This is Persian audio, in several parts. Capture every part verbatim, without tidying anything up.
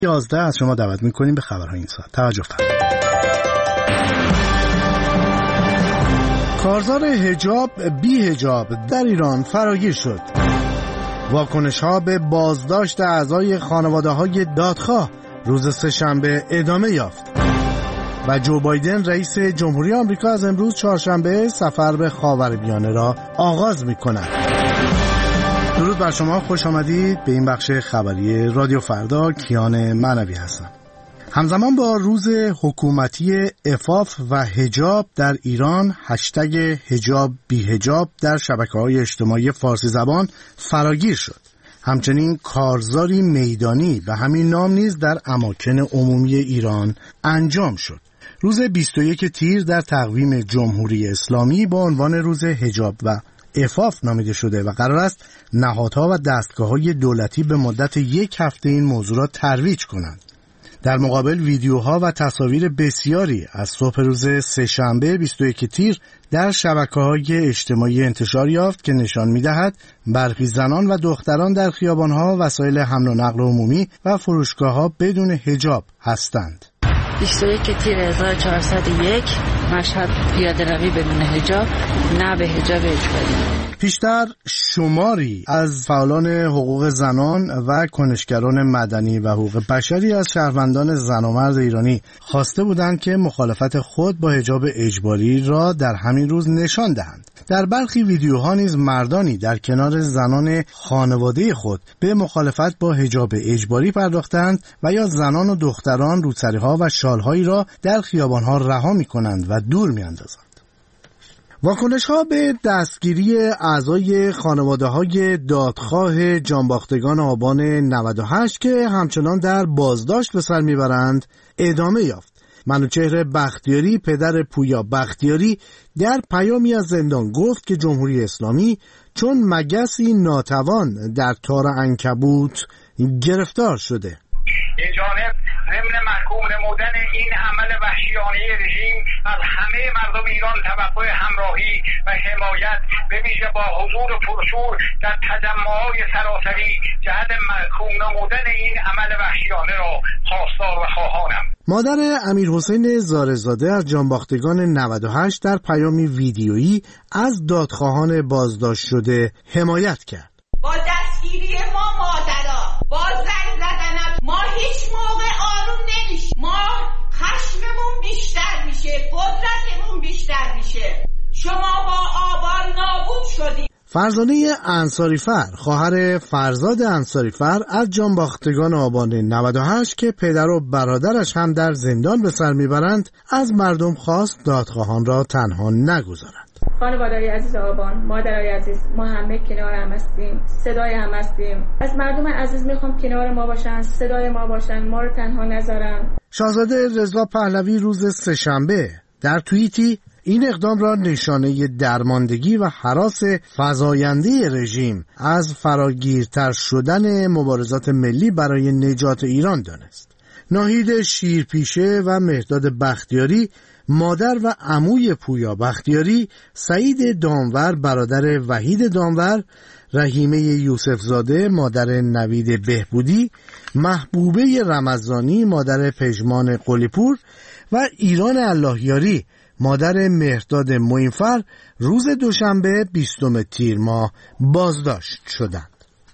یازده از شما دعوت میکنیم به خبرهای این ساعت. توجه فرمایید. کارزار حجاب بی حجاب در ایران فراگیر شد. واکنش‌ها به بازداشت اعضای خانواده‌های دادخواه روز سه‌شنبه ادامه یافت و جو بایدن رئیس جمهوری آمریکا از امروز چهارشنبه سفر به خاورمیانه را آغاز می‌کند. درود بر شما، خوش آمدید به این بخش خبری رادیو فردا. کیان معنوی هستم. همزمان با روز حکومتی عفاف و حجاب در ایران، هشتگ حجاب بی حجاب در شبکه‌های اجتماعی فارسی زبان فراگیر شد. همچنین کارزاری میدانی به همین نام نیز در اماکن عمومی ایران انجام شد. روز بیست و یک تیر در تقویم جمهوری اسلامی با عنوان روز حجاب و عفاف نامیده شده و قرار است نهادها و دستگاه‌های دولتی به مدت یک هفته این موضوع را ترویج کنند. در مقابل ویدیوها و تصاویر بسیاری از صبح روز سه‌شنبه بیست و یک تیر در شبکه‌های اجتماعی انتشار یافت که نشان می‌دهد برخی زنان و دختران در خیابان‌ها، وسایل حمل و نقل عمومی و فروشگاه‌ها بدون حجاب هستند. بیست و یک تیر هزار و چهارصد و یک مشهد پیاده روی بدون حجاب، نه به حجاب اجباری. پیشتر شماری از فعالان حقوق زنان و کنشگران مدنی و حقوق بشری از شهروندان زن و مرد ایرانی خواسته بودند که مخالفت خود با حجاب اجباری را در همین روز نشان دهند. در برخی ویدیوها نیز مردانی در کنار زنان خانواده خود به مخالفت با حجاب اجباری پرداختند و یا زنان و دختران روسری‌ها و شال‌هایی را در خیابان‌ها رها می‌کنند و دور می‌اندازند. واکنش‌ها به دستگیری اعضای خانواده‌های دادخواه جانباختگان آبان نود و هشت که همچنان در بازداشت به سر می‌برند ادامه یافت. منوچهر بختیاری، پدر پویا بختیاری، در پیامی از زندان گفت که جمهوری اسلامی چون مگسی ناتوان در تار عنکبوت گرفتار شده. این جانب ضمن محکوم نمودن این عمل وحشیانه رژیم از همه مردم ایران توقع همراهی و حمایت به ویژه با حضور پرشور در تجمعات سراسری جهت محکوم نمودن این عمل وحشیانه را خواستار و خواهانم. مادر امیرحسین زارزاده از جانباختگان نود و هشت در پیامی ویدیویی از دادخواهان بازداشت شده حمایت کرد. با دستگیری ما مادرها، با زنگ زدن ما هیچ موقع آروم نمیشه. ما خشممون بیشتر میشه، قدرتمون بیشتر میشه. شما با آبان نابود شدید. فرزانه انصاریفر، خواهر فرزاد انصاریفر از جانباختگان آبان نود و هشت که پدر و برادرش هم در زندان به سر میبرند، از مردم خواست دادخواهان را تنها نگذارند. خانواده‌های عزیز آبان، مادرای عزیز، ما همه کنار هم هستیم، صدای هم هستیم. از مردم عزیز میخوام کنار ما باشن، صدای ما باشن، ما رو تنها نذارن. شاهزاده رضا پهلوی روز سه‌شنبه در توییتی این اقدام را نشانه درماندگی و هراس فزاینده رژیم از فراگیرتر شدن مبارزات ملی برای نجات ایران دانست. ناهید شیرپیشه و مهرداد بختیاری، مادر و عموی پویا بختیاری، سعید دامور برادر وحید دامور، رحیمه یوسفزاده مادر نوید بهبودی، محبوبه رمضانی مادر پژمان قلیپور و ایران اللهیاری مادر مهرداد معینفر روز دوشنبه بیستم تیر ماه بازداشت شدند.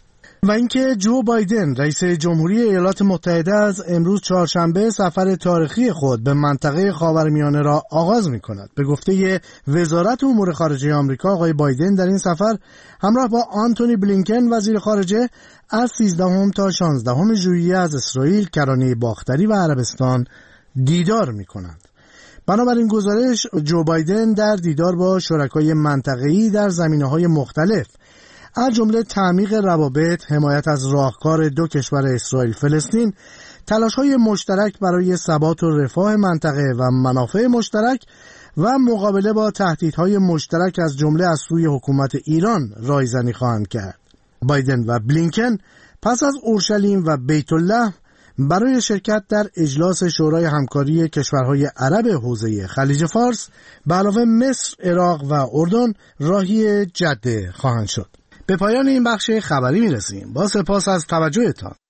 و اینکه جو بایدن رئیس جمهوری ایالات متحده از امروز چهارشنبه سفر تاریخی خود به منطقه خاورمیانه را آغاز می‌کند. به گفته وزارت امور خارجه آمریکا، آقای بایدن در این سفر همراه با آنتونی بلینکن وزیر خارجه از سیزدهم تا شانزدهم ژوئیه از اسرائیل، کرانه باختری و عربستان دیدار می‌کنند. بنابراین گزارش، جو بایدن در دیدار با شرکای منطقه‌ای در زمینه‌های مختلف از جمله تعمیق روابط، حمایت از راهکار دو کشور اسرائیل فلسطین، تلاش‌های مشترک برای ثبات و رفاه منطقه و منافع مشترک و مقابله با تهدیدهای مشترک از جمله از سوی حکومت ایران رایزنی خواهند کرد. بایدن و بلینکن پس از اورشلیم و بیت الله برای شرکت در اجلاس شورای همکاری کشورهای عرب حوزه خلیج فارس به علاوه مصر، عراق و اردن راهی جده خواهند شد. به پایان این بخش خبری میرسیم. با سپاس از توجهتان.